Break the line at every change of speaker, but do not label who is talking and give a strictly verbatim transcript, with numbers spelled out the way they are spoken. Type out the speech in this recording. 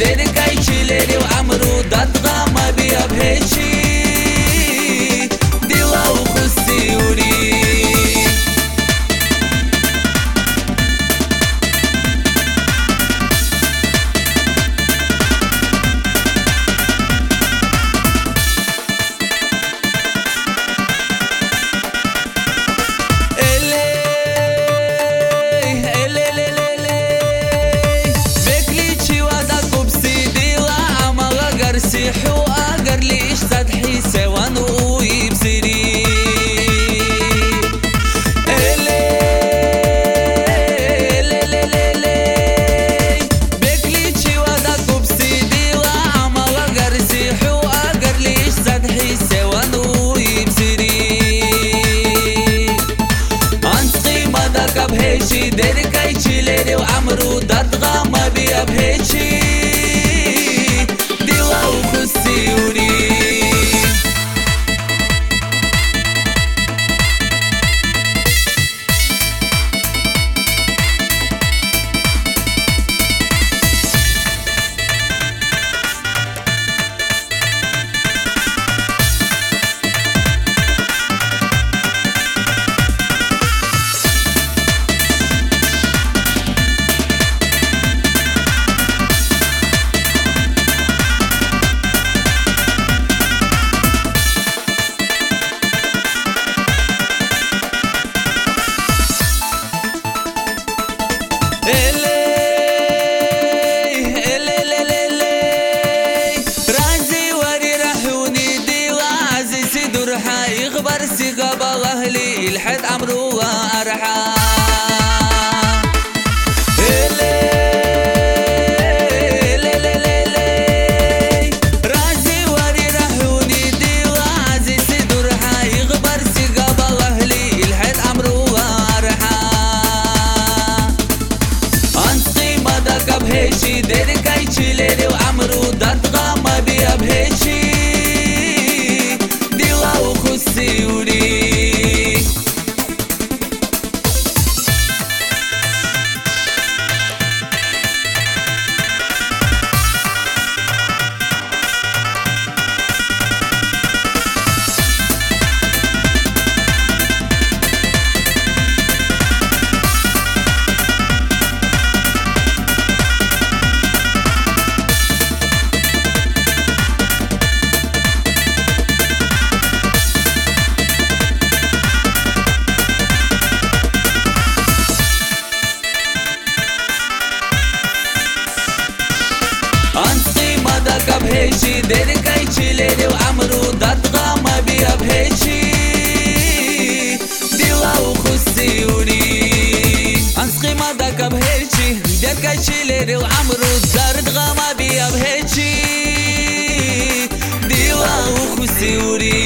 دركايشيلي وعمرو دطغا ما بيا بهيشي ديوا وخسي وري حو اگر ليش تضحي سوان ويبصري بكليتشي ودا كوبسي ديوا عما وغرسي حو اگر ليش تضحي سوان ويبصري انسقي مدك بهيشي دركايشي ليري وعمرو دطغا ما بيا بهيشي يخبر سيقا بغهلي الحد عمرو وارحا رازي وري رحوني ديوا عزيز درحا يخبر سيقا بغهلي الحد عمرو وارحا انسقي مدك بهيشي دركايشي ليري وعمرو دطغا ما بيا بهيشي سيوري انسقي مدك بهيشي دركايشي ليري وعمرو دطغا ما بيا بهيشي ديوا وخسي وري انسقي مدك بهيشي دركايشي ليري وعمرو دطغا ما بيا بهيشي ديوا وخسي وري